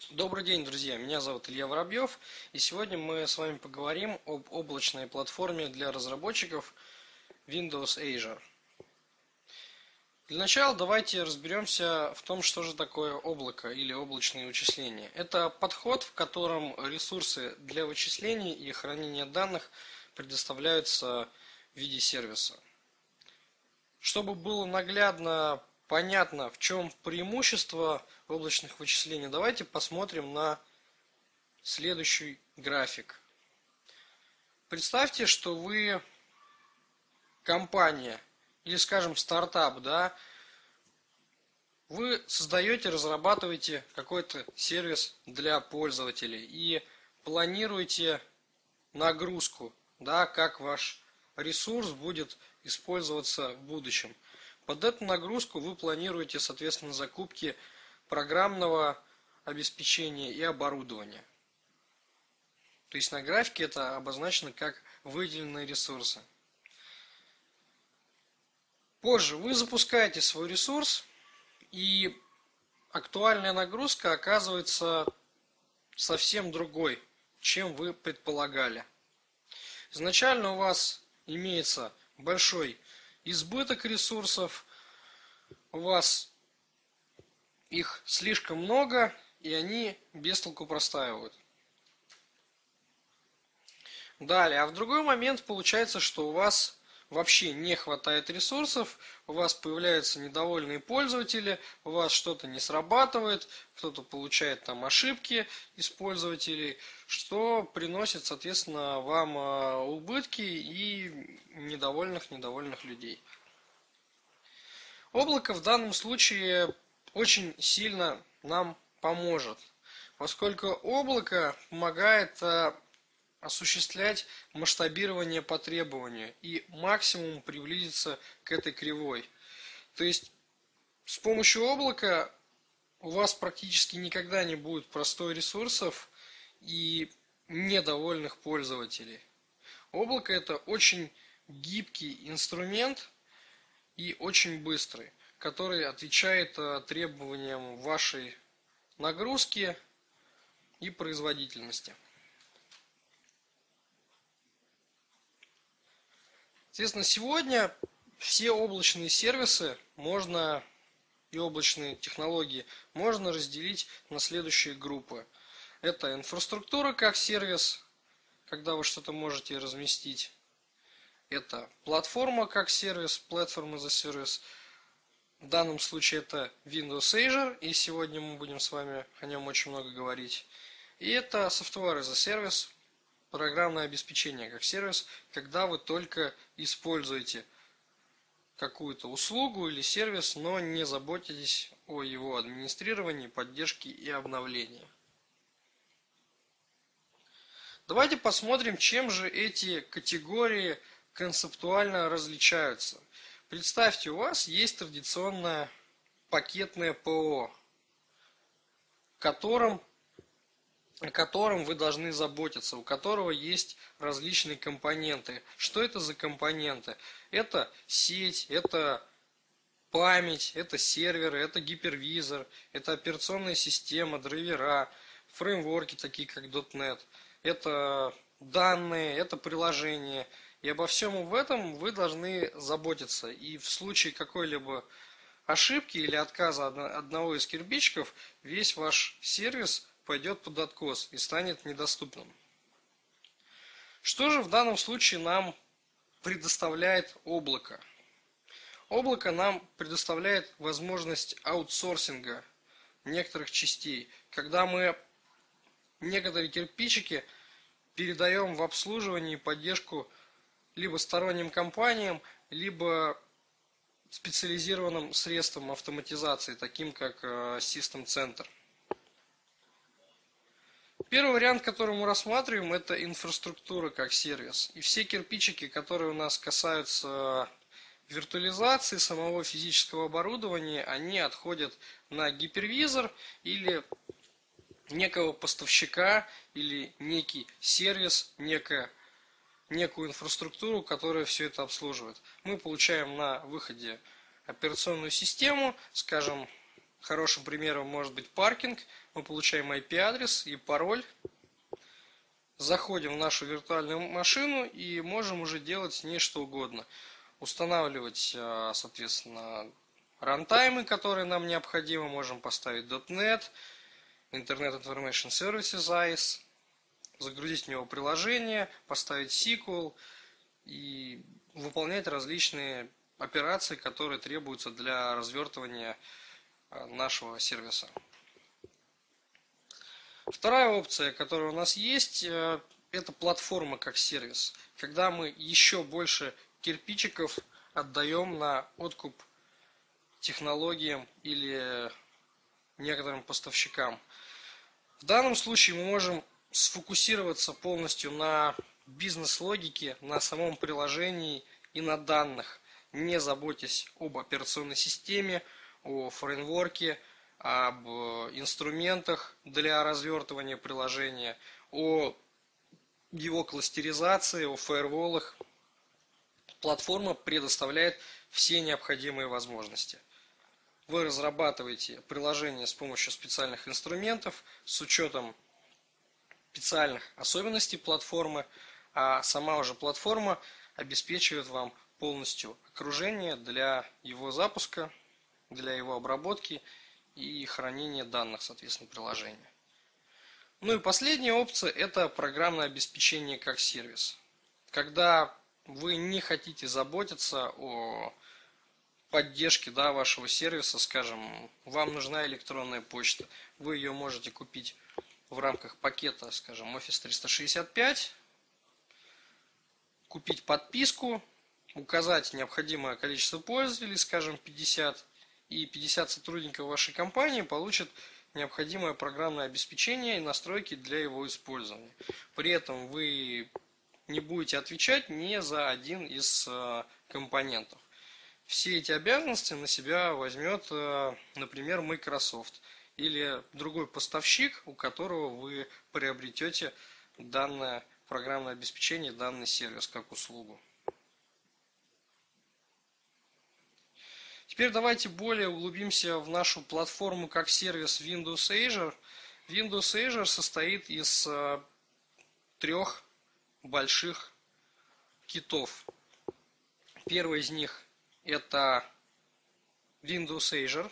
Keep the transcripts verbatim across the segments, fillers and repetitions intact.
Добрый день, друзья! Меня зовут Илья Воробьев, и сегодня мы с вами поговорим об облачной платформе для разработчиков Windows Azure. Для начала давайте разберемся в том, что же такое облако или облачные вычисления. Это подход, в котором ресурсы для вычислений и хранения данных предоставляются в виде сервиса. Чтобы было наглядно понятно, в чем преимущество облачных вычислений, давайте посмотрим на следующий график. Представьте, что вы компания или, скажем, стартап, да, вы создаете, разрабатываете какой-то сервис для пользователей и планируете нагрузку, да, как ваш ресурс будет использоваться в будущем. Под эту нагрузку вы планируете, соответственно, закупки программного обеспечения и оборудования. То есть на графике это обозначено как выделенные ресурсы. Позже вы запускаете свой ресурс, и актуальная нагрузка оказывается совсем другой, чем вы предполагали. Изначально у вас имеется большой избыток ресурсов, у вас их слишком много, и они без толку простаивают. Далее, а в другой момент получается, что у вас вообще не хватает ресурсов, у вас появляются недовольные пользователи, у вас что-то не срабатывает, кто-то получает там ошибки из пользователей, что приносит, соответственно, вам убытки и недовольных недовольных людей. Облако в данном случае очень сильно нам поможет, поскольку облако помогает осуществлять масштабирование по требованию и максимум приблизиться к этой кривой. То есть с помощью облака у вас практически никогда не будет простой ресурсов и недовольных пользователей. Облако это очень гибкий инструмент и очень быстрый, который отвечает требованиям вашей нагрузки и производительности. Соответственно, сегодня все облачные сервисы можно и облачные технологии можно разделить на следующие группы. Это инфраструктура как сервис, когда вы что-то можете разместить. Это платформа как сервис, Platform as a Service. В данном случае это Windows Azure, и сегодня мы будем с вами о нем очень много говорить. И это Software as a Service, программное обеспечение как сервис, когда вы только используете какую-то услугу или сервис, но не заботитесь о его администрировании, поддержке и обновлении. Давайте посмотрим, чем же эти категории концептуально различаются. Представьте, у вас есть традиционное пакетное ПО, которым о котором вы должны заботиться, у которого есть различные компоненты. Что это за компоненты? Это сеть, это память, это серверы, это гипервизор, это операционная система, драйвера, фреймворки такие как .дот нет, это данные, это приложения. И обо всем в этом вы должны заботиться. И в случае какой-либо ошибки или отказа одного из кирпичиков, весь ваш сервис пойдет под откос и станет недоступным. Что же в данном случае нам предоставляет облако? Облако нам предоставляет возможность аутсорсинга некоторых частей, когда мы некоторые кирпичики передаем в обслуживание и поддержку либо сторонним компаниям, либо специализированным средствам автоматизации, таким как System Center. Первый вариант, который мы рассматриваем, это инфраструктура как сервис. И все кирпичики, которые у нас касаются виртуализации самого физического оборудования, они отходят на гипервизор или некого поставщика, или некий сервис, некая, некую инфраструктуру, которая все это обслуживает. Мы получаем на выходе операционную систему, скажем, Хорошим примером может быть паркинг. Мы получаем ай пи-адрес и пароль. Заходим в нашу виртуальную машину и можем уже делать с ней что угодно. Устанавливать, соответственно, рантаймы, которые нам необходимы. Можем поставить .дот нет, Internet Information Services, ай эс, загрузить в него приложение, поставить сиквел и выполнять различные операции, которые требуются для развертывания нашего сервиса. Вторая опция, которая у нас есть, это платформа как сервис. Когда мы еще больше кирпичиков отдаем на откуп технологиям или некоторым поставщикам. В данном случае мы можем сфокусироваться полностью на бизнес-логике, на самом приложении и на данных, не заботясь об операционной системе, о фреймворке, об инструментах для развертывания приложения, о его кластеризации, о фаерволах. Платформа предоставляет все необходимые возможности. Вы разрабатываете приложение с помощью специальных инструментов, с учетом специальных особенностей платформы, а сама уже платформа обеспечивает вам полностью окружение для его запуска, для его обработки и хранения данных, соответственно, приложения. Ну и последняя опция – это программное обеспечение как сервис. Когда вы не хотите заботиться о поддержке, да, вашего сервиса, скажем, вам нужна электронная почта, вы ее можете купить в рамках пакета, скажем, офис триста шестьдесят пять, купить подписку, указать необходимое количество пользователей, скажем, пятьдесят, и пятьдесят сотрудников вашей компании получат необходимое программное обеспечение и настройки для его использования. При этом вы не будете отвечать ни за один из компонентов. Все эти обязанности на себя возьмет, например, Microsoft или другой поставщик, у которого вы приобретете данное программное обеспечение, данный сервис как услугу. Теперь давайте более углубимся в нашу платформу как сервис Windows Azure. Windows Azure состоит из трех больших китов. Первый из них это Windows Azure.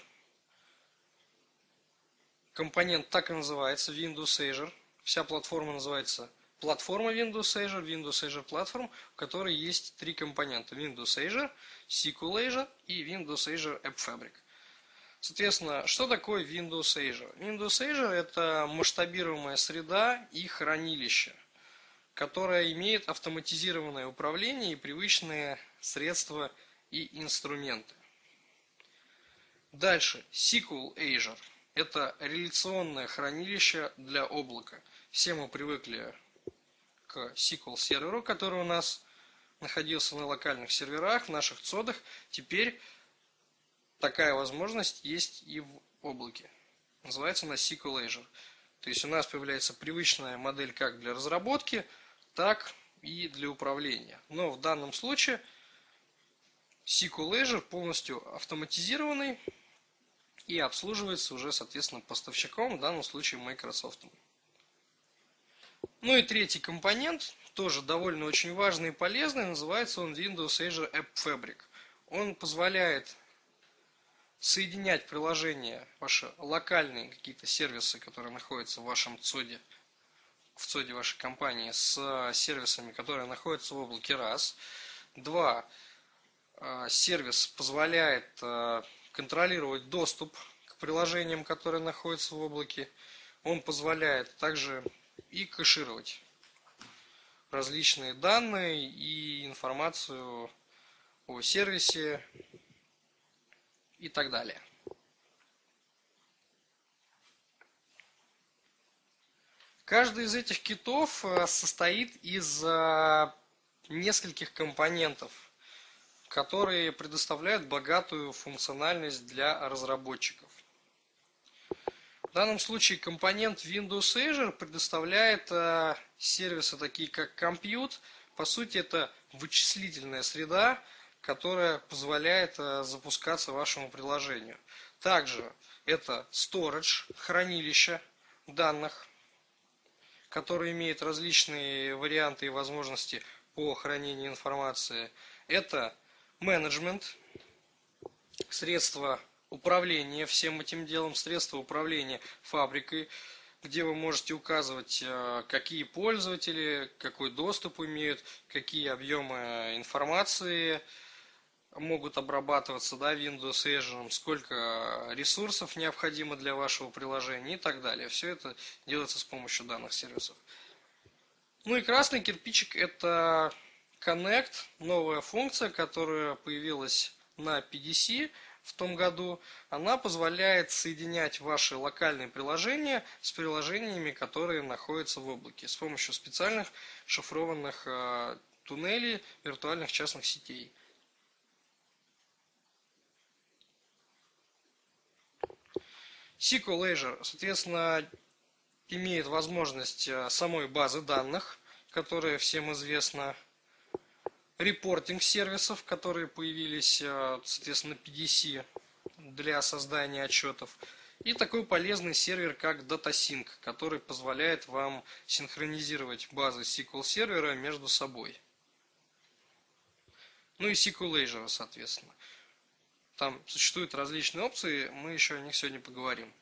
Компонент так и называется Windows Azure. Вся платформа называется платформа Windows Azure, Windows Azure Platform, в которой есть три компонента: Windows Azure, эс ку эль Azure и Windows Azure App Fabric. Соответственно, что такое Windows Azure? Windows Azure – это масштабируемая среда и хранилище, которая имеет автоматизированное управление и привычные средства и инструменты. Дальше, эс ку эль Azure – это реляционное хранилище для облака. Все мы привыкли к эс ку эль серверу, который у нас находился на локальных серверах, в наших цодах. Теперь такая возможность есть и в облаке. Называется она эс ку эль Azure. То есть у нас появляется привычная модель как для разработки, так и для управления. Но в данном случае эс ку эль Azure полностью автоматизированный и обслуживается уже, соответственно, поставщиком, в данном случае Microsoft. Ну и третий компонент, тоже довольно очень важный и полезный, называется он Windows Azure App Fabric. Он позволяет соединять приложения, ваши локальные какие-то сервисы, которые находятся в вашем цоде, в цоде вашей компании, с сервисами, которые находятся в облаке, раз. Два. Сервис позволяет контролировать доступ к приложениям, которые находятся в облаке. Он позволяет также и кэшировать различные данные и информацию о сервисе и так далее. Каждый из этих китов состоит из нескольких компонентов, которые предоставляют богатую функциональность для разработчиков. В данном случае компонент Windows Azure предоставляет э, сервисы такие как Compute. По сути, это вычислительная среда, которая позволяет э, запускаться вашему приложению. Также это storage, хранилище данных, которые имеют различные варианты и возможности по хранению информации. Это менеджмент, средства управления всем этим делом, средства управления фабрикой, где вы можете указывать, какие пользователи, какой доступ имеют, какие объемы информации могут обрабатываться, да, Windows Azure, сколько ресурсов необходимо для вашего приложения и так далее. Все это делается с помощью данных сервисов. Ну и красный кирпичик — это Connect, новая функция, которая появилась на пи ди си в том году. Она позволяет соединять ваши локальные приложения с приложениями, которые находятся в облаке, с помощью специальных шифрованных э, туннелей виртуальных частных сетей. эс ку эль Azure, соответственно, имеет возможность самой базы данных, которая всем известна, репортинг сервисов, которые появились, соответственно, пи ди си для создания отчетов, и такой полезный сервер, как DataSync, который позволяет вам синхронизировать базы эс ку эль сервера между собой. Ну и эс ку эль Azure, соответственно. Там существуют различные опции, мы еще о них сегодня поговорим.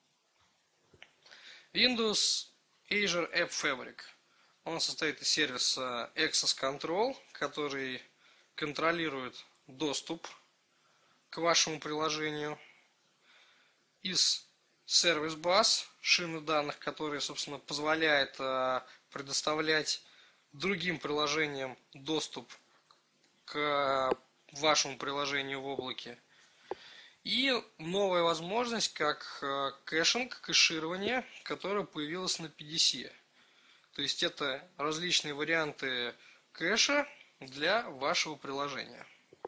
Windows Azure App Fabric. Он состоит из сервиса Access Control, который контролирует доступ к вашему приложению, из Service Bus, шины данных, которые, собственно, позволяет предоставлять другим приложениям доступ к вашему приложению в облаке. И новая возможность, как кэшинг, кэширование, которая появилась на пи ди си. То есть это различные варианты кэша для вашего приложения.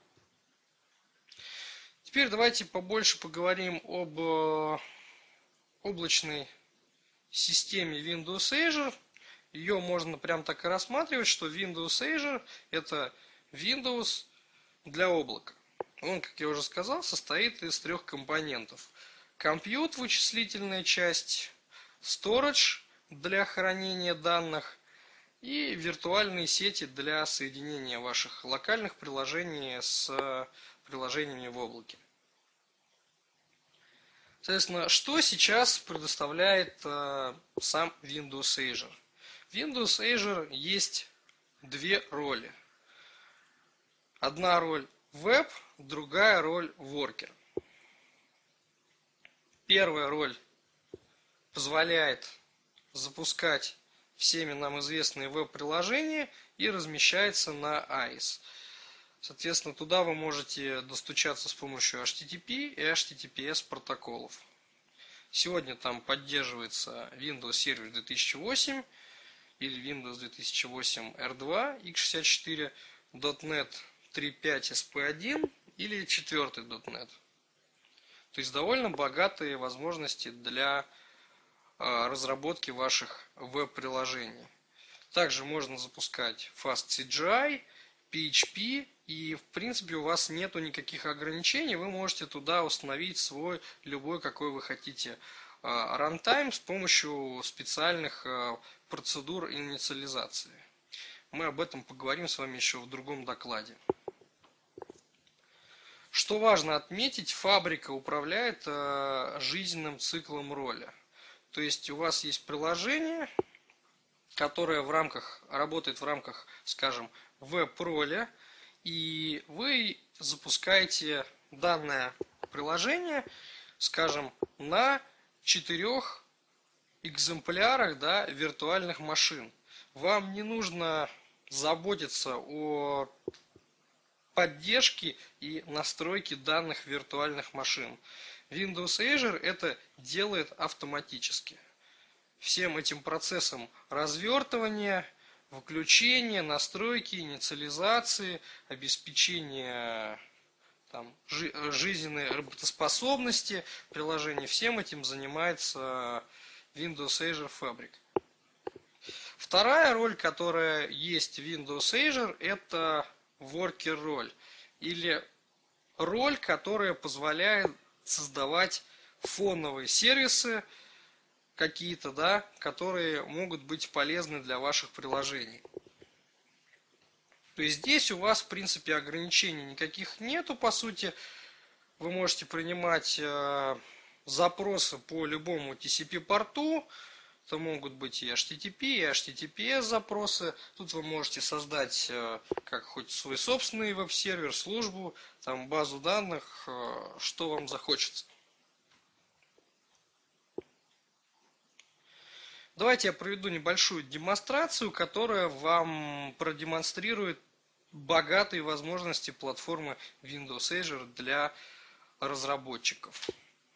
Теперь давайте побольше поговорим об облачной системе Windows Azure. Ее можно прям так и рассматривать, что Windows Azure — это Windows для облака. Он, как я уже сказал, состоит из трех компонентов. Compute — вычислительная часть, Storage — для хранения данных, и виртуальные сети для соединения ваших локальных приложений с приложениями в облаке. Соответственно, что сейчас предоставляет э, сам Windows Azure? В Windows Azure есть две роли. Одна роль Web, другая роль Worker. Первая роль позволяет запускать всеми нам известные веб-приложения и размещается на ай эс. Соответственно, туда вы можете достучаться с помощью эйч ти ти пи и эйч ти ти пи эс протоколов. Сегодня там поддерживается Windows Server две тысячи восемь или Windows две тысячи восемь эр два икс шестьдесят четыре, .NET три точка пять эс пи один или четвертый .NET. То есть довольно богатые возможности для разработки ваших веб-приложений. Также можно запускать FastCGI, пи эйч пи, и в принципе у вас нету никаких ограничений, вы можете туда установить свой любой, какой вы хотите, рантайм с помощью специальных процедур инициализации. Мы об этом поговорим с вами еще в другом докладе. Что важно отметить, фабрика управляет жизненным циклом роли. То есть у вас есть приложение, которое в рамках, работает в рамках, скажем, веб-роли, и вы запускаете данное приложение, скажем, на четырех экземплярах, да, виртуальных машин. Вам не нужно заботиться о поддержке и настройке данных виртуальных машин. Windows Azure это делает автоматически. Всем этим процессом развертывания, выключения, настройки, инициализации, обеспечения там, жи жизненной работоспособности приложений, всем этим занимается Windows Azure Fabric. Вторая роль, которая есть в Windows Azure, это Worker роль, или роль, которая позволяет создавать фоновые сервисы какие-то, да, которые могут быть полезны для ваших приложений. То есть здесь у вас, в принципе, ограничений никаких нету, по сути. Вы можете принимать э, запросы по любому ти си пи-порту. Это могут быть и эйч ти ти пи, и эйч ти ти пи эс запросы. Тут вы можете создать э, как хоть свой собственный веб-сервер, службу, там базу данных, э, что вам захочется. Давайте я проведу небольшую демонстрацию, которая вам продемонстрирует богатые возможности платформы Windows Azure для разработчиков.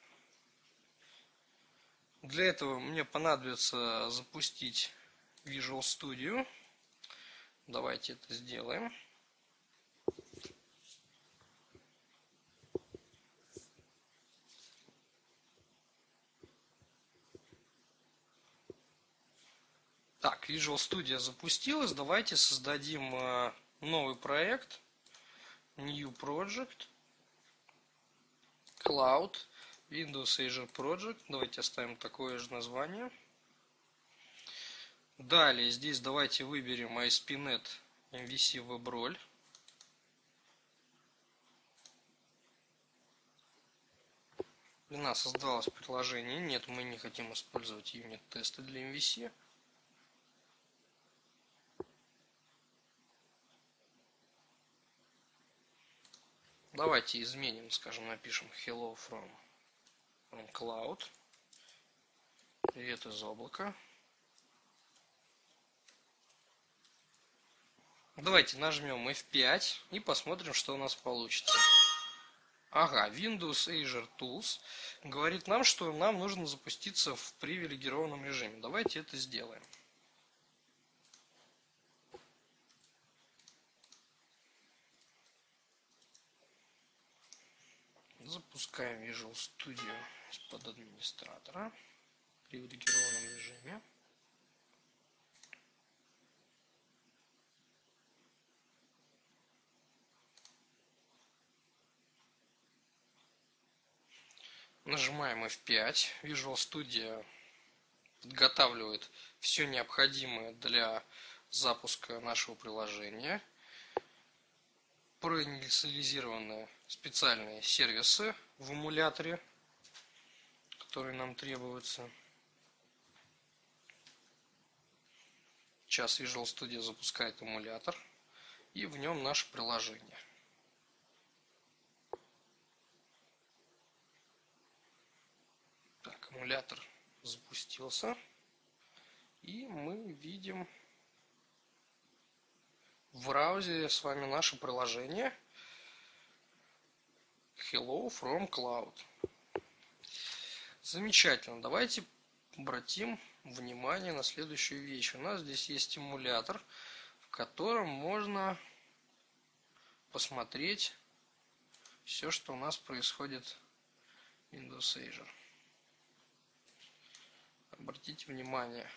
Для этого мне понадобится запустить Visual Studio. Давайте это сделаем. Так, Visual Studio запустилась. Давайте создадим новый проект. New Project. Cloud. Windows Azure Project. Давайте оставим такое же название. Далее здесь давайте выберем эй эс пи нет эм ви си WebRole. Для нас создалось приложение. Нет, мы не хотим использовать юнит-тесты для эм ви си. Давайте изменим, скажем, напишем hello from, from cloud. Привет из облака. Давайте нажмем эф пять и посмотрим, что у нас получится. Ага, Windows Azure Tools говорит нам, что нам нужно запуститься в привилегированном режиме. Давайте это сделаем. Запускаем Visual Studio из-под администратора в привилегированном режиме. Нажимаем эф пять. Visual Studio подготавливает все необходимое для запуска нашего приложения. Проинициализированные специальные сервисы в эмуляторе, которые нам требуются. Сейчас Visual Studio запускает эмулятор, и в нем наше приложение. Так, эмулятор запустился, и мы видим в браузере с вами наше приложение Hello from Cloud. Замечательно. Давайте обратим внимание на следующую вещь. У нас здесь есть эмулятор, в котором можно посмотреть все, что у нас происходит в Windows Azure. Обратите внимание,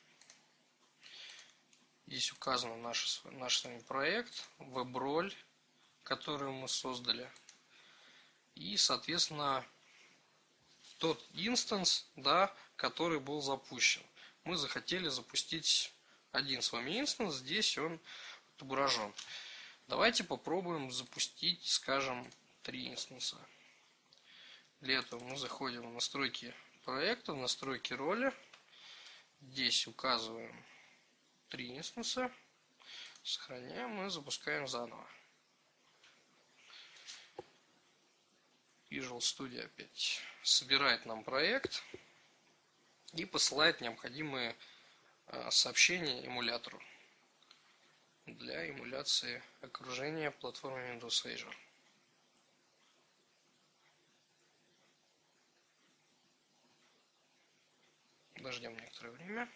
здесь указан наш, наш с вами проект, WebRole, который мы создали. И, соответственно, тот инстанс, да, который был запущен. Мы захотели запустить один с вами инстанс, здесь он отображен. Давайте попробуем запустить, скажем, три инстанса. Для этого мы заходим в настройки проекта, в настройки роли. Здесь указываем три инстанса, сохраняем и запускаем заново. Visual Studio опять собирает нам проект и посылает необходимые сообщения эмулятору для эмуляции окружения платформы Windows Azure. Подождем некоторое время.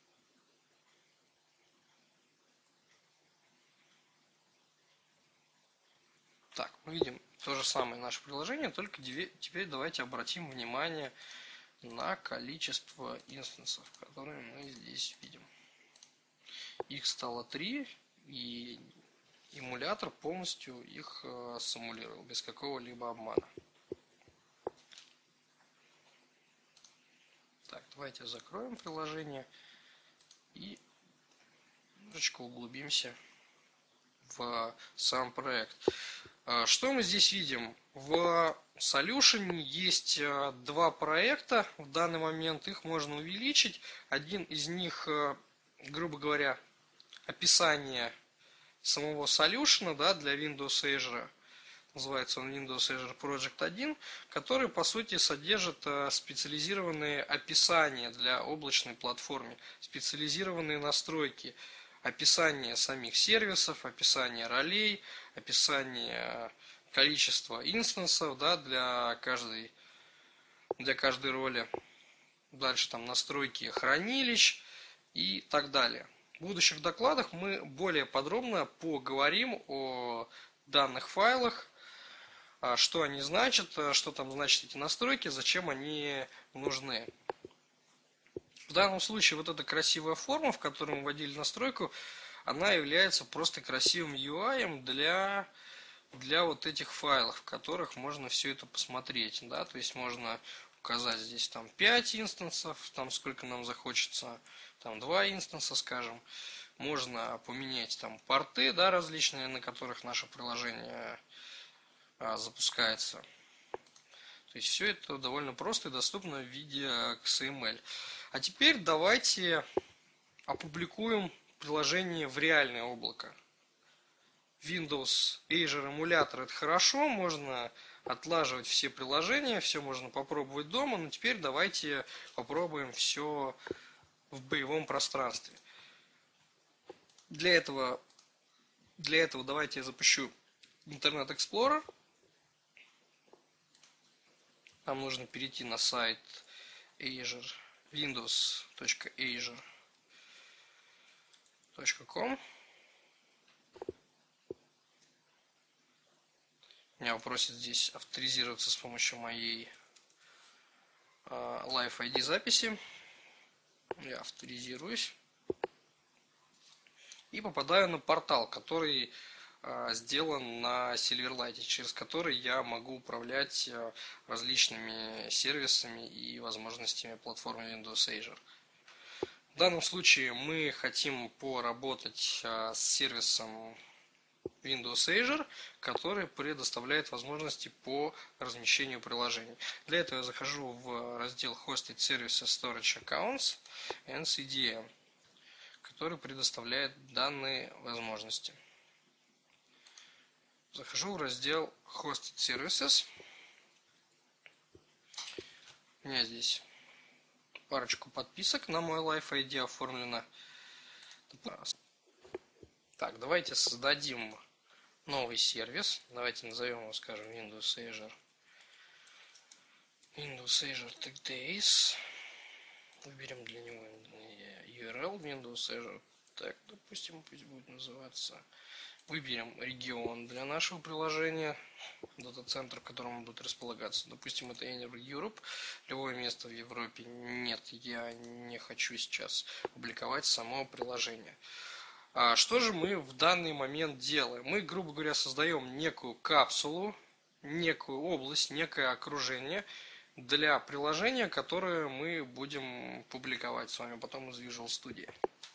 Так, мы видим то же самое наше приложение, только теперь давайте обратим внимание на количество инстансов, которые мы здесь видим. Их стало три, и эмулятор полностью их симулировал без какого-либо обмана. Давайте закроем приложение и немножечко углубимся в сам проект. Что мы здесь видим? В Solution есть два проекта в данный момент, их можно увеличить. Один из них, грубо говоря, описание самого Solution, да, для Windows Azure. Называется он Windows Azure Project один, который по сути содержит специализированные описания для облачной платформы, специализированные настройки, описание самих сервисов, описание ролей, описание количества инстансов, да, для каждой, для каждой роли. Дальше там настройки хранилищ и так далее. В будущих докладах мы более подробно поговорим о данных файлах, что они значат, что там значат эти настройки, зачем они нужны. В данном случае вот эта красивая форма, в которой мы вводили настройку, она является просто красивым ю ай для, для вот этих файлов, в которых можно все это посмотреть. Да? То есть можно указать здесь там пять инстансов, там сколько нам захочется, там два инстанса, скажем. Можно поменять там порты, да, различные, на которых наше приложение а, запускается. То есть все это довольно просто и доступно в виде икс эм эль. А теперь давайте опубликуем приложение в реальное облако. Windows Azure эмулятор — это хорошо, можно отлаживать все приложения, все можно попробовать дома, но теперь давайте попробуем все в боевом пространстве. Для этого, для этого давайте я запущу Internet Explorer. Нам нужно перейти на сайт Azure, windows точка azure точка ком. Меня попросит здесь авторизироваться с помощью моей Live ай ди записи. Я авторизируюсь и попадаю на портал, который сделан на Silverlight, через который я могу управлять различными сервисами и возможностями платформы Windows Azure. В данном случае мы хотим поработать с сервисом Windows Azure, который предоставляет возможности по размещению приложений. Для этого я захожу в раздел Hosted Services Storage Accounts and си ди эм, который предоставляет данные возможности. Захожу в раздел Hosted Services. У меня здесь парочку подписок на мой Live ай ди оформлено. Так, давайте создадим новый сервис. Давайте назовем его, скажем, Windows Azure. Windows Azure Tech Days. Выберем для него ю ар эл Windows Azure. Так, допустим, пусть будет называться. Выберем регион для нашего приложения, дата-центр, в котором он будет располагаться. Допустим, это Europe. Любое место в Европе. Нет, я не хочу сейчас публиковать само приложение. А что же мы в данный момент делаем? Мы, грубо говоря, создаем некую капсулу, некую область, некое окружение для приложения, которое мы будем публиковать с вами потом из Visual Studio.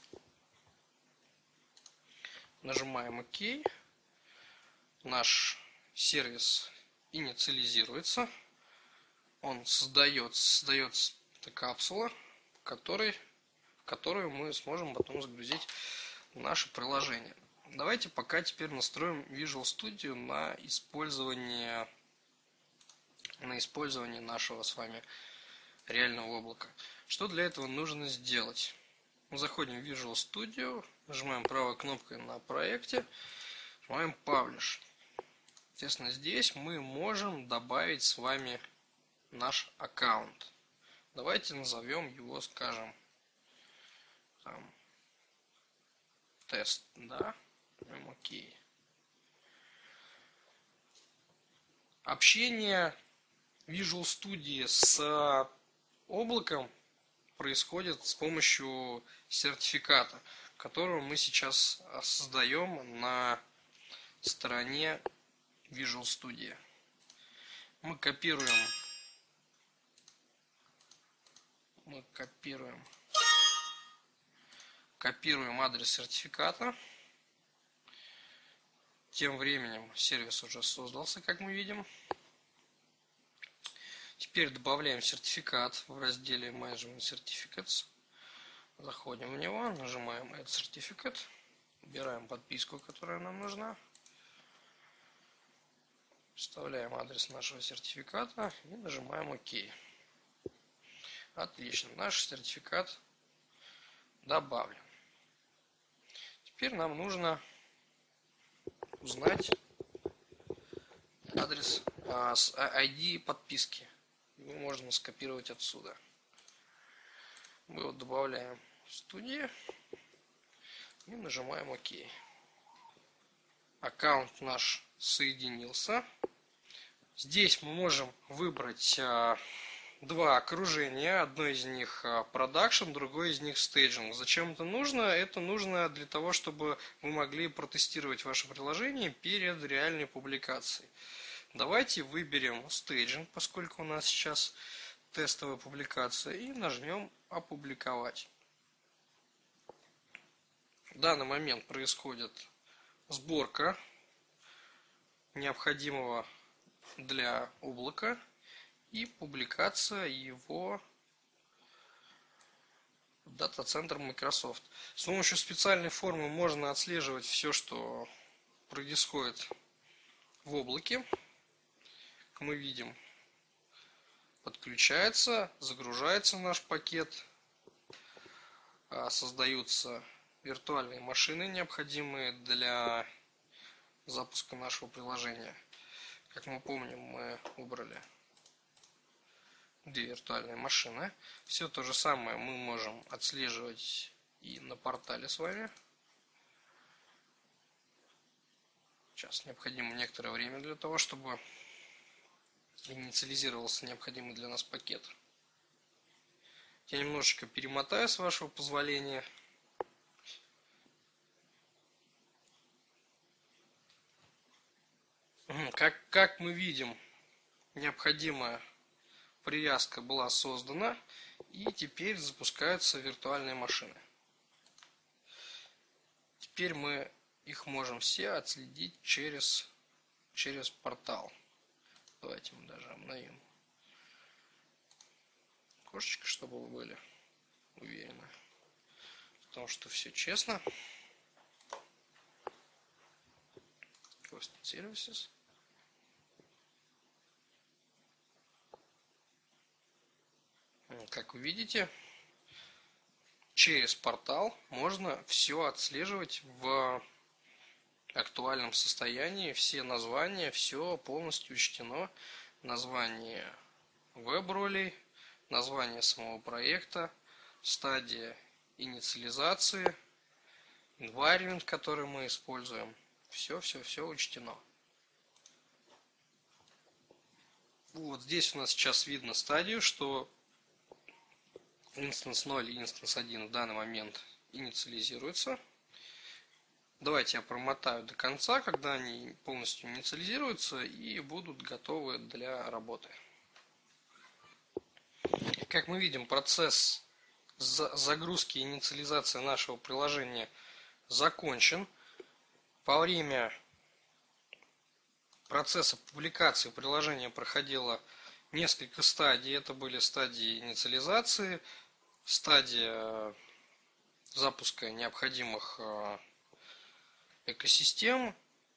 Нажимаем ОК. Наш сервис инициализируется. Он создается, создается эта капсула, в которой, в которую мы сможем потом загрузить наше приложение. Давайте пока теперь настроим Visual Studio на использование, на использование нашего с вами реального облака. Что для этого нужно сделать? Мы заходим в Visual Studio, нажимаем правой кнопкой на проекте, нажимаем Publish. Естественно, здесь мы можем добавить с вами наш аккаунт. Давайте назовем его, скажем, там, тест, да, окей. Общение Visual Studio с облаком происходит с помощью сертификата, которого мы сейчас создаем на стороне Visual Studio. Мы копируем мы копируем, копируем адрес сертификата. Тем временем сервис уже создался, как мы видим. Теперь добавляем сертификат в разделе Management Certificates. Заходим в него, нажимаем Add Certificate, выбираем подписку, которая нам нужна. Вставляем адрес нашего сертификата и нажимаем ОК. Отлично, наш сертификат добавлен. Теперь нам нужно узнать адрес, ай ди подписки. Его можно скопировать отсюда. Мы его добавляем в студию и нажимаем ОК. Аккаунт наш соединился. Здесь мы можем выбрать а, два окружения. Одно из них продакшн, другое из них стейджинг. Зачем это нужно? Это нужно для того, чтобы вы могли протестировать ваше приложение перед реальной публикацией. Давайте выберем стейджинг, поскольку у нас сейчас тестовая публикация, и нажмем «Опубликовать». В данный момент происходит сборка необходимого для облака и публикация его в дата-центр Microsoft. С помощью специальной формы можно отслеживать все, что происходит в облаке. Как мы видим, подключается, загружается наш пакет, создаются виртуальные машины, необходимые для запуска нашего приложения. Как мы помним, мы выбрали две виртуальные машины. Все то же самое мы можем отслеживать и на портале с вами. Сейчас необходимо некоторое время для того, чтобы инициализировался необходимый для нас пакет. Я немножечко перемотаю, с вашего позволения. Как, как мы видим, необходимая привязка была создана, и теперь запускаются виртуальные машины. Теперь мы их можем все отследить через, через портал. Давайте мы даже обновим окошечко, чтобы вы были уверены в том, что все честно. Host Services. Как вы видите, через портал можно все отслеживать в актуальном состоянии, все названия, все полностью учтено. Название веб-ролей, название самого проекта, стадия инициализации, environment, который мы используем. Все-все-все учтено. Вот здесь у нас сейчас видно стадию, что инстанс ноль и инстанс один в данный момент инициализируются. Давайте я промотаю до конца, когда они полностью инициализируются и будут готовы для работы. Как мы видим, процесс загрузки и инициализации нашего приложения закончен. Во время процесса публикации приложения проходило несколько стадий. Это были стадии инициализации, стадия запуска необходимых экосистем,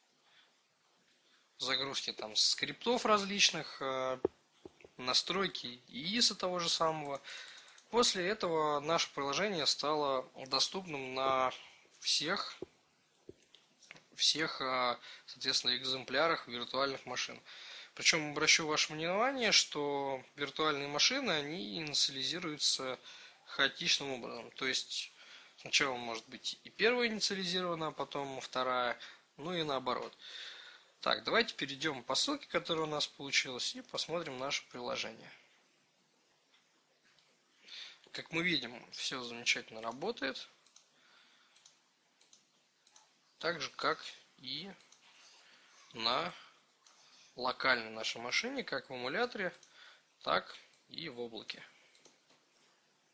загрузки там скриптов различных, настройки и ай эс о того же самого. После этого наше приложение стало доступным на всех, всех, соответственно, экземплярах виртуальных машин. Причем обращу ваше внимание, что виртуальные машины, они инициализируются хаотичным образом. То есть сначала может быть и первая инициализирована, а потом вторая, ну и наоборот. Так, давайте перейдем по ссылке, которая у нас получилась, и посмотрим наше приложение. Как мы видим, все замечательно работает. Так же, как и на локальной нашей машине, как в эмуляторе, так и в облаке.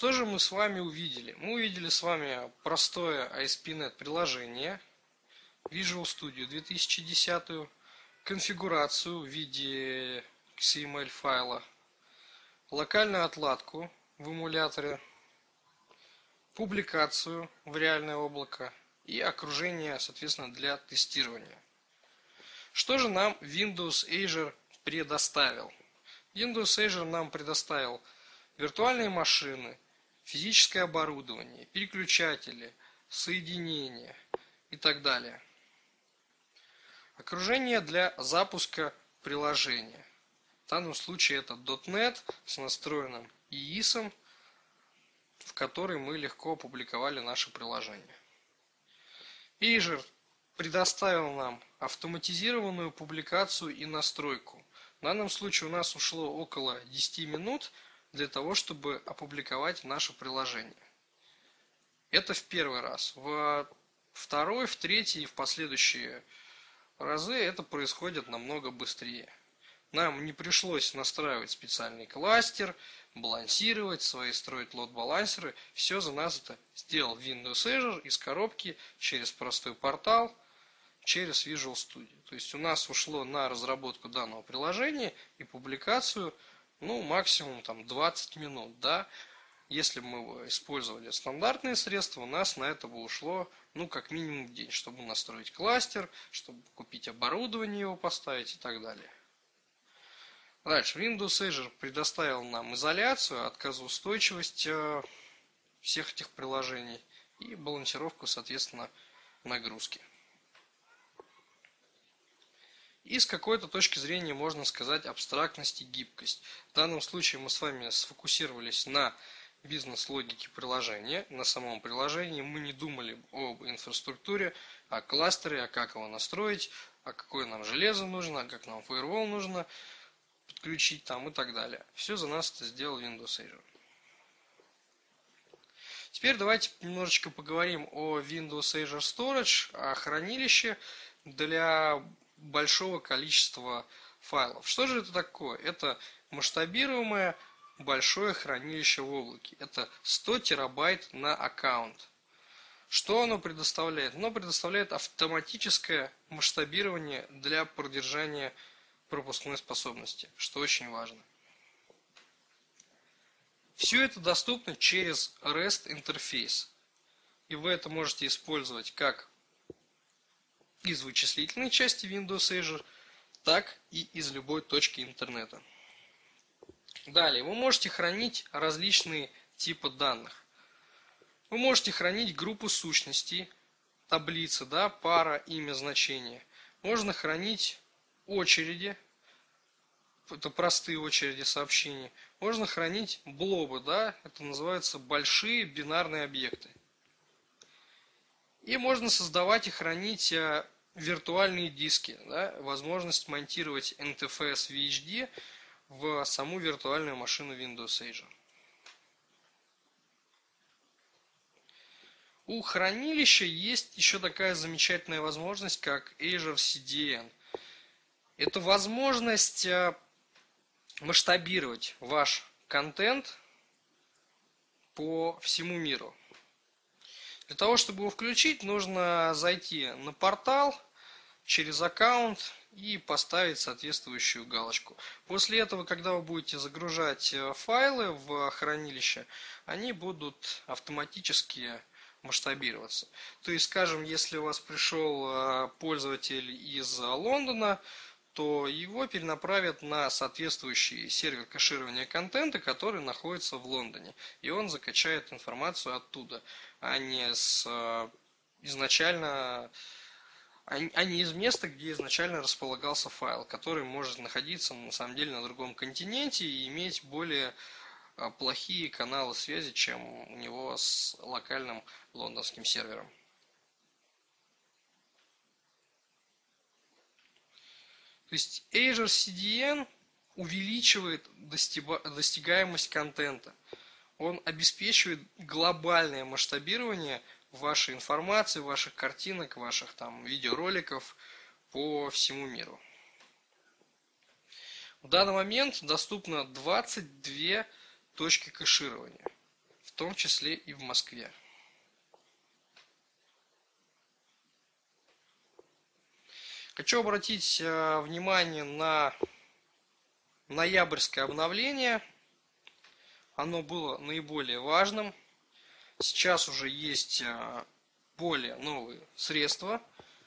Что же мы с вами увидели? Мы увидели с вами простое эй эс пи нет приложение, Visual Studio две тысячи десять, конфигурацию в виде икс эм эль файла, локальную отладку в эмуляторе, публикацию в реальное облако и окружение, соответственно, для тестирования. Что же нам Windows Azure предоставил? Windows Azure нам предоставил виртуальные машины, физическое оборудование, переключатели, соединения и так далее. Окружение для запуска приложения. В данном случае это .дот нет с настроенным и и эс, в который мы легко опубликовали наше приложение. Azure предоставил нам автоматизированную публикацию и настройку. В данном случае у нас ушло около десяти минут для того, чтобы опубликовать наше приложение. Это в первый раз. Во второй, в третий и в последующие разы это происходит намного быстрее. Нам не пришлось настраивать специальный кластер, балансировать свои, строить лот-балансеры. Все за нас это сделал Windows Azure из коробки через простой портал, через Visual Studio. То есть у нас ушло на разработку данного приложения и публикацию, ну, максимум там двадцать минут, да. Если бы мы использовали стандартные средства, у нас на это бы ушло, ну, как минимум день, чтобы настроить кластер, чтобы купить оборудование, его поставить и так далее. Дальше. Windows Azure предоставил нам изоляцию, отказоустойчивость всех этих приложений и балансировку, соответственно, нагрузки. И с какой-то точки зрения можно сказать абстрактность и гибкость. В данном случае мы с вами сфокусировались на бизнес-логике приложения. На самом приложении мы не думали об инфраструктуре, о кластере, о как его настроить, а какое нам железо нужно, а как нам firewall нужно подключить там и так далее. Все за нас это сделал Windows Azure. Теперь давайте немножечко поговорим о Windows Azure Storage, о хранилище для большого количества файлов. Что же это такое? Это масштабируемое большое хранилище в облаке. Это сто терабайт на аккаунт. Что оно предоставляет? Оно предоставляет автоматическое масштабирование для продержания пропускной способности, что очень важно. Все это доступно через REST интерфейс. И вы это можете использовать как из вычислительной части Windows Azure, так и из любой точки интернета. Далее, вы можете хранить различные типы данных. Вы можете хранить группу сущностей, таблицы, да, пара, имя, значение. Можно хранить очереди, это простые очереди сообщений. Можно хранить блобы, да, это называются большие бинарные объекты. И можно создавать и хранить виртуальные диски, да, возможность монтировать эн ти эф эс ви эйч ди в саму виртуальную машину Windows Azure. У хранилища есть еще такая замечательная возможность, как Azure си ди эн. Это возможность масштабировать ваш контент по всему миру. Для того, чтобы его включить, нужно зайти на портал через аккаунт и поставить соответствующую галочку. После этого, когда вы будете загружать файлы в хранилище, они будут автоматически масштабироваться. То есть, скажем, если у вас пришел пользователь из Лондона, то его перенаправят на соответствующий сервер кэширования контента, который находится в Лондоне. И он закачает информацию оттуда, а не с изначально, а не из места, где изначально располагался файл, который может находиться на самом деле на другом континенте и иметь более плохие каналы связи, чем у него с локальным лондонским сервером. То есть Azure си ди эн увеличивает достигаемость контента. Он обеспечивает глобальное масштабирование вашей информации, ваших картинок, ваших там видеороликов по всему миру. В данный момент доступно двадцать две точки кэширования. В том числе и в Москве. Хочу обратить внимание на ноябрьское обновление. Оно было наиболее важным. Сейчас уже есть более новые средства.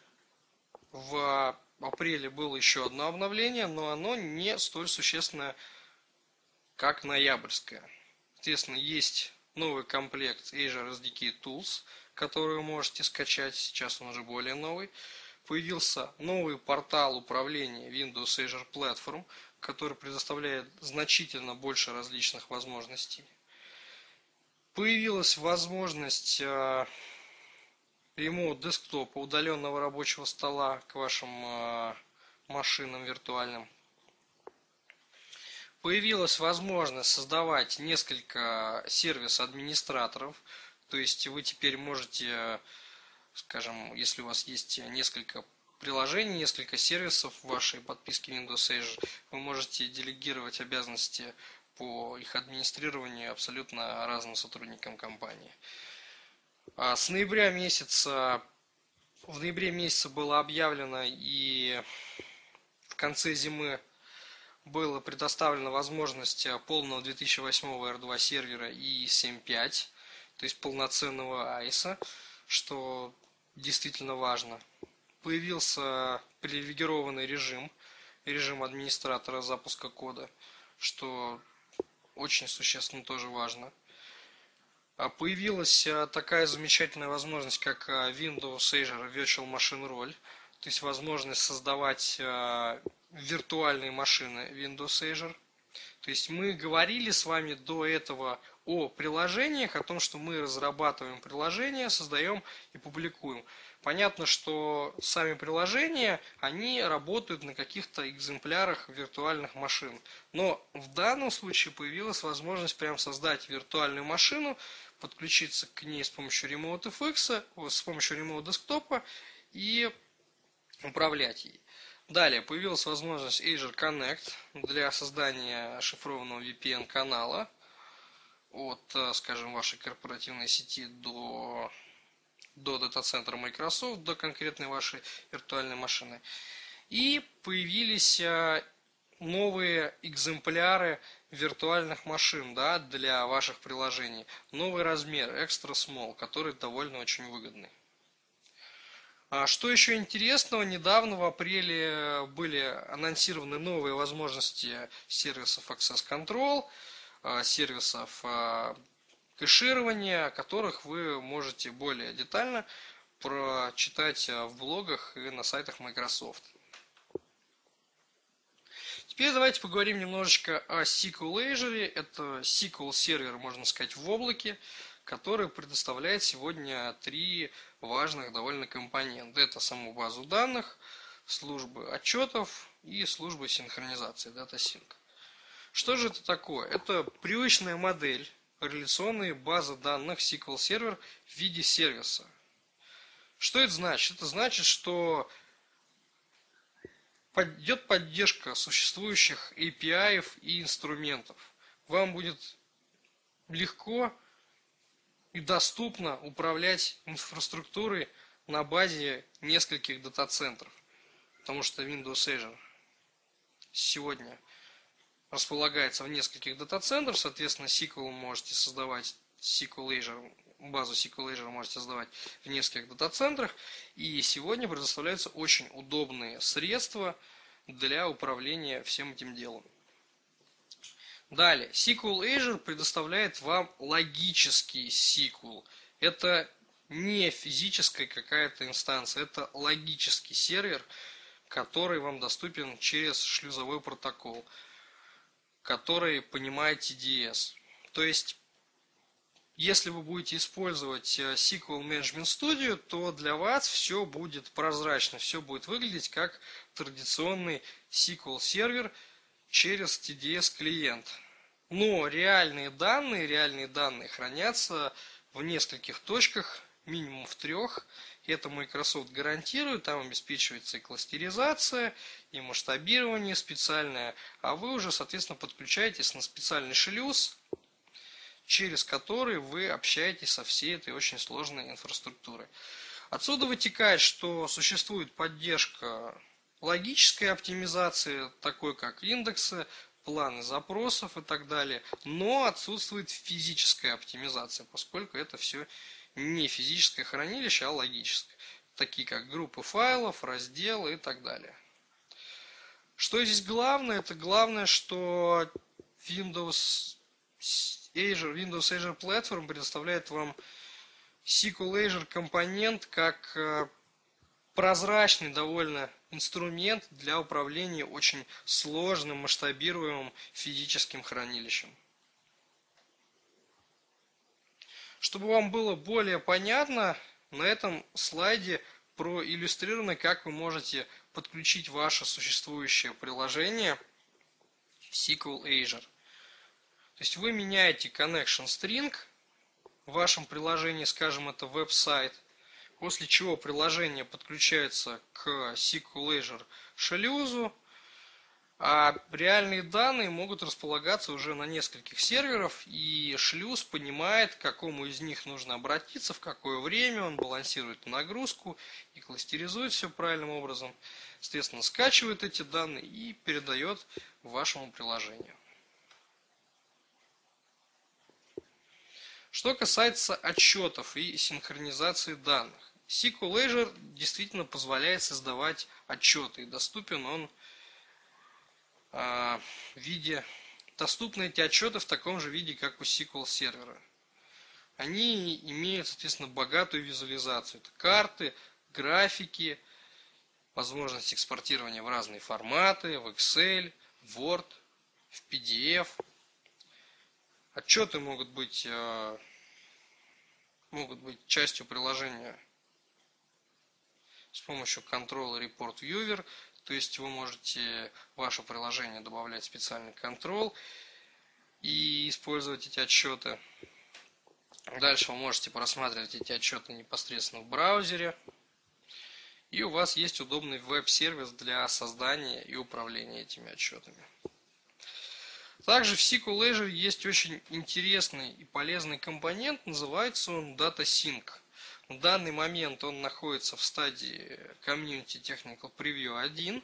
В апреле было еще одно обновление, но оно не столь существенное, как ноябрьское. Естественно, есть новый комплект Azure эс ди кей Tools, который вы можете скачать. Сейчас он уже более новый. Появился новый портал управления Windows Azure Platform, который предоставляет значительно больше различных возможностей. Появилась возможность Remote Desktop, удаленного рабочего стола к вашим машинам виртуальным. Появилась возможность создавать несколько сервис-администраторов. То есть вы теперь можете, скажем, если у вас есть несколько приложений, несколько сервисов в вашей подписке Windows Azure, вы можете делегировать обязанности по их администрированию абсолютно разным сотрудникам компании. А с ноября месяца, в ноябре месяце было объявлено и в конце зимы была предоставлена возможность полного две тысячи восьмого эр два сервера и семь точка пять, то есть полноценного айса, что действительно важно. Появился привилегированный режим, режим администратора запуска кода, что очень существенно тоже важно. Появилась такая замечательная возможность, как Windows Azure Virtual Machine Role, то есть возможность создавать виртуальные машины Windows Azure. То есть мы говорили с вами до этого о приложениях, о том, что мы разрабатываем приложения, создаем и публикуем. Понятно, что сами приложения, они работают на каких-то экземплярах виртуальных машин. Но в данном случае появилась возможность прям создать виртуальную машину, подключиться к ней с помощью Remote эф икс, с помощью Remote Desktop и управлять ей. Далее появилась возможность Azure Connect для создания шифрованного ви пи эн-канала от, скажем, вашей корпоративной сети до, до дата-центра Microsoft, до конкретной вашей виртуальной машины. И появились новые экземпляры виртуальных машин, да, для ваших приложений. Новый размер Extra Small, который довольно очень выгодный. А что еще интересного, недавно в апреле были анонсированы новые возможности сервисов Access Control, сервисов кэширования, о которых вы можете более детально прочитать в блогах и на сайтах Microsoft. Теперь давайте поговорим немножечко о эс ку эль Azure. Это эс ку эль сервер, можно сказать, в облаке, который предоставляет сегодня три важных довольно компонента. Это саму базу данных, службы отчетов и службы синхронизации, DataSync. Что же это такое? Это привычная модель реляционной базы данных эс ку эль сервер в виде сервиса. Что это значит? Это значит, что идет поддержка существующих эй пи ай и инструментов. Вам будет легко и доступно управлять инфраструктурой на базе нескольких дата-центров. Потому что Windows Azure сегодня располагается в нескольких дата-центрах, соответственно, эс ку эль можете создавать, эс ку эль Azure, базу эс ку эль Azure можете создавать в нескольких дата-центрах. И сегодня предоставляются очень удобные средства для управления всем этим делом. Далее, эс ку эль Azure предоставляет вам логический эс ку эль. Это не физическая какая-то инстанция, это логический сервер, который вам доступен через шлюзовой протокол, который понимает ти ди эс. То есть, если вы будете использовать эс ку эль Management Studio, то для вас все будет прозрачно, все будет выглядеть как традиционный эс ку эль сервер через ти ди эс клиент. Но реальные данные, реальные данные хранятся в нескольких точках, минимум в трех. Это Microsoft гарантирует, там обеспечивается и кластеризация, и масштабирование специальное, а вы уже, соответственно, подключаетесь на специальный шлюз через который вы общаетесь со всей этой очень сложной инфраструктурой. Отсюда вытекает, что существует поддержка логической оптимизации, такой как индексы, планы запросов и так далее, но отсутствует физическая оптимизация, поскольку это все не физическое хранилище, а логическое, такие как группы файлов, разделы и так далее. Что здесь главное? Это главное, что Windows Azure, Windows Azure Platform предоставляет вам эс ку эль Azure компонент как прозрачный довольно инструмент для управления очень сложным масштабируемым физическим хранилищем. Чтобы вам было более понятно, на этом слайде проиллюстрировано, как вы можете подключить ваше существующее приложение в эс ку эль Azure. То есть вы меняете connection string в вашем приложении, скажем, это веб-сайт, после чего приложение подключается к эс ку эль Azure шлюзу, а реальные данные могут располагаться уже на нескольких серверах, и шлюз понимает, к какому из них нужно обратиться, в какое время, он балансирует нагрузку и кластеризует все правильным образом, соответственно, скачивает эти данные и передает вашему приложению. Что касается отчетов и синхронизации данных, эс ку эль Azure действительно позволяет создавать отчеты, и доступен он в виде, доступны эти отчеты в таком же виде, как у эс ку эль сервера. Они имеют, соответственно, богатую визуализацию. Это карты, графики, возможность экспортирования в разные форматы, в Excel, в Word, в пи ди эф. Отчеты могут быть, могут быть частью приложения с помощью Control Report Viewer. То есть вы можете в ваше приложение добавлять специальный контроль и использовать эти отчеты. Дальше вы можете просматривать эти отчеты непосредственно в браузере. И у вас есть удобный веб-сервис для создания и управления этими отчетами. Также в эс ку эль Azure есть очень интересный и полезный компонент, называется он DataSync. В данный момент он находится в стадии Community Technical Preview один,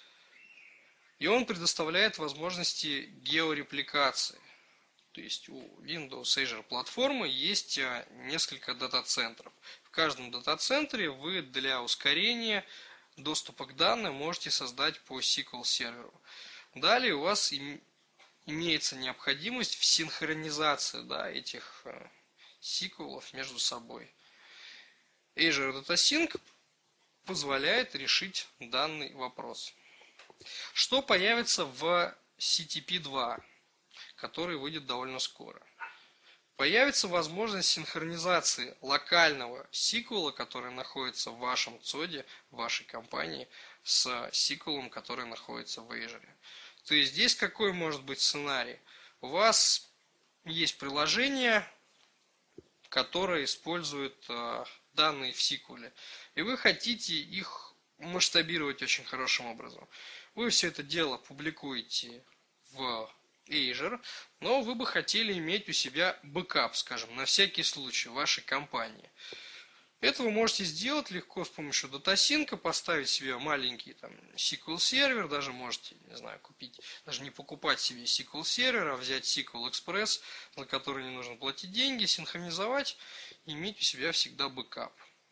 и он предоставляет возможности георепликации. То есть у Windows Azure платформы есть несколько дата-центров. В каждом дата-центре вы для ускорения доступа к данным можете создать по эс ку эль серверу. Далее у вас имеется необходимость в синхронизации, да, этих эс ку эль между собой. Azure DataSync позволяет решить данный вопрос. Что появится в си ти пи два, который выйдет довольно скоро? Появится возможность синхронизации локального эс ку эль, который находится в вашем цоде, в вашей компании, с эс ку эль, который находится в Azure. То есть здесь какой может быть сценарий? У вас есть приложение, которое использует данные в эс ку эль, и вы хотите их масштабировать очень хорошим образом. Вы все это дело публикуете в Azure, но вы бы хотели иметь у себя бэкап, скажем, на всякий случай в вашей компании. Это вы можете сделать легко с помощью DataSync, поставить себе маленький там эс ку эль сервер, даже можете, не знаю, купить, даже не покупать себе эс ку эль сервер, а взять эс ку эль Express, за который не нужно платить деньги, синхронизовать и иметь у себя всегда бэкап.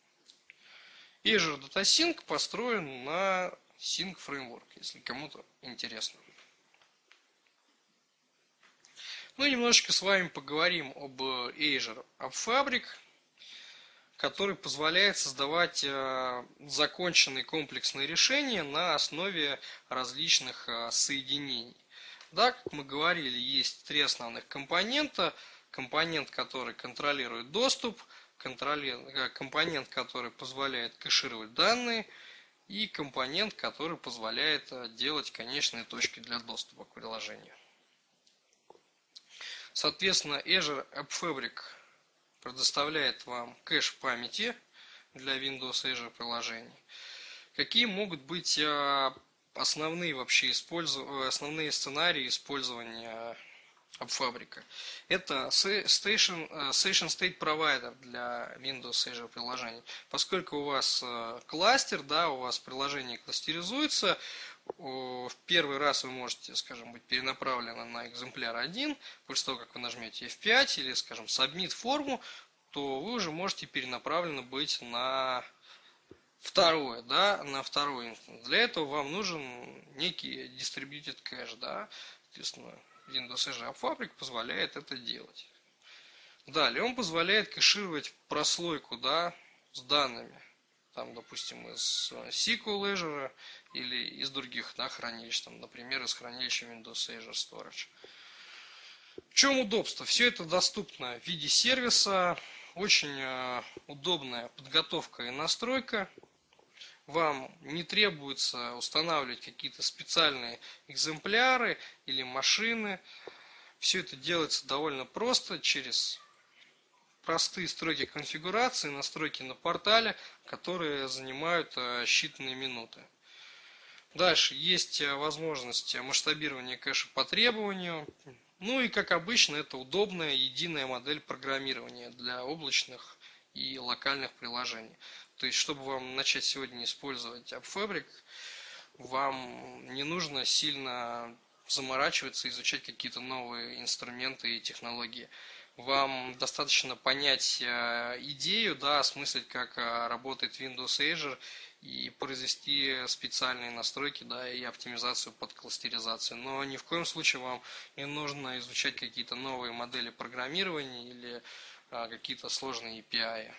Azure DataSync построен на Sync Framework, если кому-то интересно. Ну и немножечко с вами поговорим об Azure App Fabric, который позволяет создавать законченные комплексные решения на основе различных соединений. Да, как мы говорили, есть три основных компонента. Компонент, который контролирует доступ, компонент, который позволяет кэшировать данные, и компонент, который позволяет делать конечные точки для доступа к приложению. Соответственно, Azure App Fabric предоставляет вам кэш памяти для Windows Azure приложений. Какие могут быть основные вообще использов... основные сценарии использования Фабрика. Это Station, Station State Provider для Windows Azure приложений. Поскольку у вас кластер, да, у вас приложение кластеризуется, в первый раз вы можете, скажем, быть перенаправлены на экземпляр один, после того, как вы нажмете эф пять или, скажем, Submit форму, то вы уже можете перенаправлены быть на второе, да, на второй инстанс. Для этого вам нужен некий distributed cache, да, соответственно, Windows Azure App Fabric позволяет это делать. Далее он позволяет кэшировать прослойку, да, с данными. Там, допустим, из эс ку эль Azure или из других, да, хранилищ, там, например, из хранилища Windows Azure Storage. В чем удобство? Все это доступно в виде сервиса. Очень э, удобная подготовка и настройка. Вам не требуется устанавливать какие-то специальные экземпляры или машины. Все это делается довольно просто через простые строки конфигурации, настройки на портале, которые занимают считанные минуты. Дальше есть возможность масштабирования кэша по требованию. Ну и как обычно, это удобная единая модель программирования для облачных и локальных приложений. То есть, чтобы вам начать сегодня использовать App Fabric, вам не нужно сильно заморачиваться, изучать какие-то новые инструменты и технологии. Вам достаточно понять идею, да, осмыслить, как работает Windows Azure, и произвести специальные настройки, да, и оптимизацию под кластеризацию. Но ни в коем случае вам не нужно изучать какие-то новые модели программирования или а, какие-то сложные эй пи ай.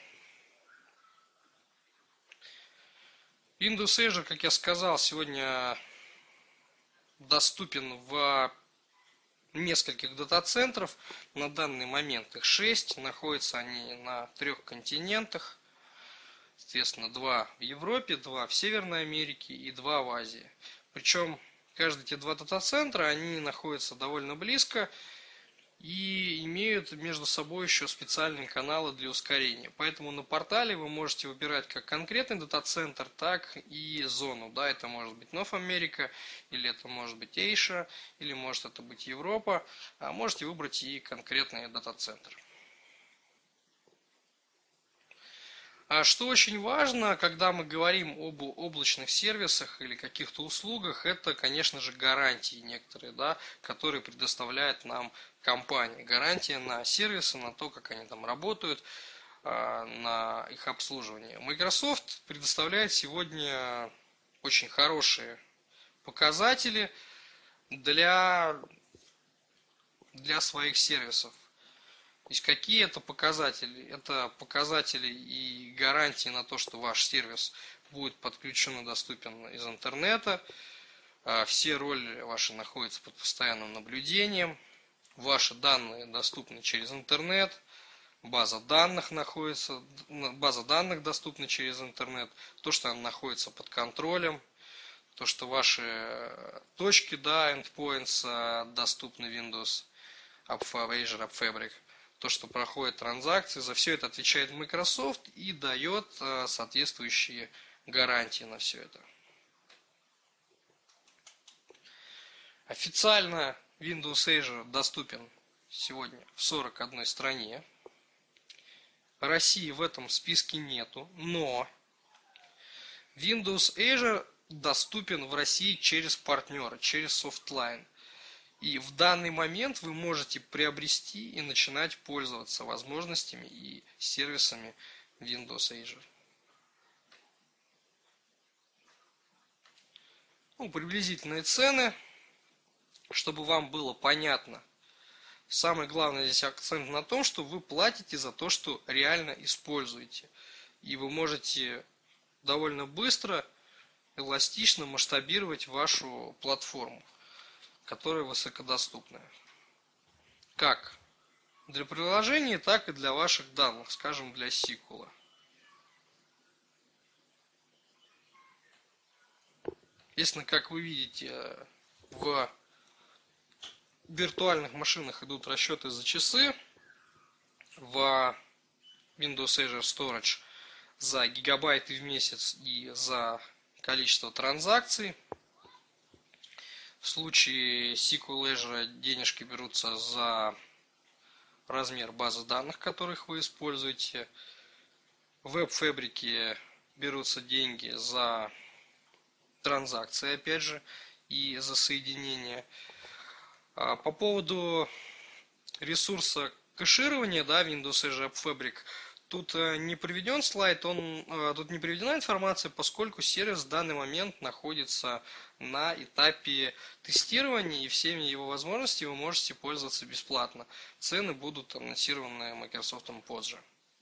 Windows Azure, как я сказал, сегодня доступен в нескольких дата-центров. На данный момент их шесть. Находятся они на трех континентах. Соответственно, два в Европе, два в Северной Америке и два в Азии. Причем каждые эти два дата-центра, они находятся довольно близко и имеют между собой еще специальные каналы для ускорения. Поэтому на портале вы можете выбирать как конкретный дата-центр, так и зону. Да, это может быть North America, или это может быть Asia, или может это быть Европа. А можете выбрать и конкретный дата-центр. А что очень важно, когда мы говорим об облачных сервисах или каких-то услугах, это, конечно же, гарантии некоторые, да, которые предоставляет нам компания. Гарантия на сервисы, на то, как они там работают, на их обслуживание. Microsoft предоставляет сегодня очень хорошие показатели для, для своих сервисов. То есть какие это показатели? Это показатели и гарантии на то, что ваш сервис будет подключен и доступен из интернета. Все роли ваши находятся под постоянным наблюдением. Ваши данные доступны через интернет. База данных находится, база данных доступна через интернет. То, что она находится под контролем. То, что ваши точки, да, endpoints доступны Windows Azure App Fabric. То, что проходит транзакции, за все это отвечает Microsoft и дает соответствующие гарантии на все это. Официально Windows Azure доступен сегодня в сорок одной стране. России в этом списке нету, но Windows Azure доступен в России через партнера, через Softline. И в данный момент вы можете приобрести и начинать пользоваться возможностями и сервисами Windows Azure. Ну, приблизительные цены, чтобы вам было понятно. Самое главное здесь акцент на том, что вы платите за то, что реально используете. И вы можете довольно быстро, эластично масштабировать вашу платформу, которая высокодоступная. Как для приложений, так и для ваших данных, скажем, для сиквела. Естественно, как вы видите, в виртуальных машинах идут расчеты за часы, в Windows Azure Storage за гигабайты в месяц и за количество транзакций. В случае эс ку эль Azure денежки берутся за размер базы данных, которых вы используете. В веб-фабрике берутся деньги за транзакции, опять же, и за соединение. По поводу ресурса кэширования, да, Windows Azure App Fabric, тут не приведен слайд, он, тут не приведена информация, поскольку сервис в данный момент находится на этапе тестирования, и всеми его возможностями вы можете пользоваться бесплатно. Цены будут анонсированы Microsoft позже.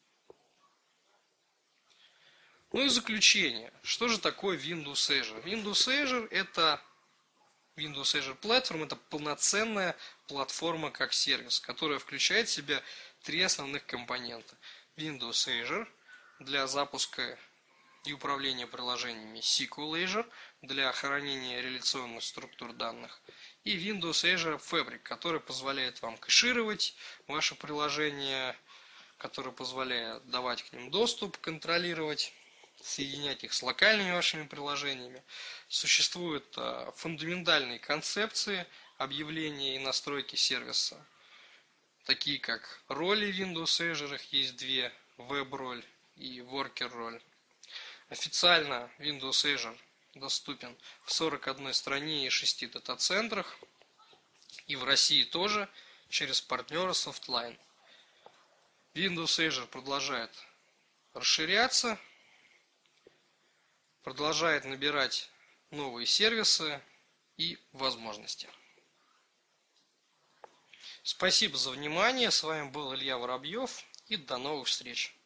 Ну и заключение. Что же такое Windows Azure? Windows Azure это Windows Azure Platform, это полноценная платформа как сервис, которая включает в себя три основных компонента. Windows Azure для запуска и управления приложениями, эс ку эль Azure для хранения реляционных структур данных и Windows Azure Fabric, который позволяет вам кэшировать ваше приложение, который позволяет давать к ним доступ, контролировать, соединять их с локальными вашими приложениями. Существуют фундаментальные концепции объявления и настройки сервиса, такие как роли в Windows Azure, их есть две, веб-роль и worker-роль. Официально Windows Azure доступен в сорока одной стране и шести дата-центрах, и в России тоже через партнера Softline. Windows Azure продолжает расширяться, продолжает набирать новые сервисы и возможности. Спасибо за внимание. С вами был Илья Воробьев, и до новых встреч.